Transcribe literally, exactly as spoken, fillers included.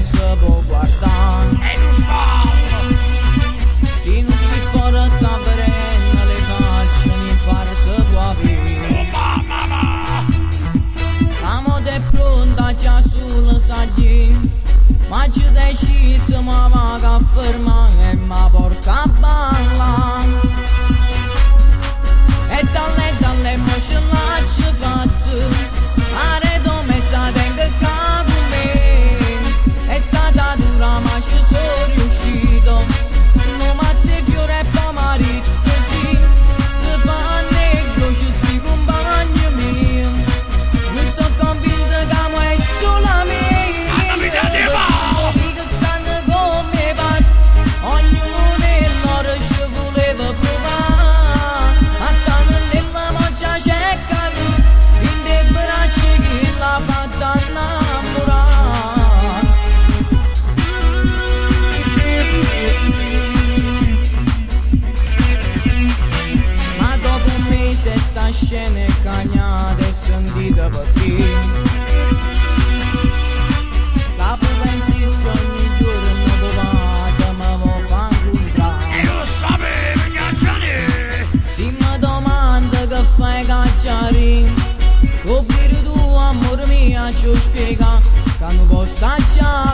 se può guardare E non sbaglio. se non si porta bene le facce in parte tua vita. Oh mamma ma. La moda è pronta già sul saggio, ma ci deciso ma va a fermare e ma porta a ballare. E dalle dalle mo ce l'ha ci fatta, arredo mezza tengo capo me. È stata dura ma ci sono riuscito, non mazzi fiore e poi marito sì. Se fa negro ci si compagni mio, non sono convinto che mo è solo mia. Andami da te va. Che stanno come pazzi, ognuno nell'ora ci voleva provare, ma stanno nella moccia c'è caduto, in dei bracci che l'ha fatta innamorare. Ma dopo un mese sta scena è cagnata e sentita partire. La pupa insiste ogni giorno dove ma vo fa incontrare. E lo sapevo Gnacciani. Si mi domanda che fai cacciare, oppure tu amore mio ci spiega che non può stare.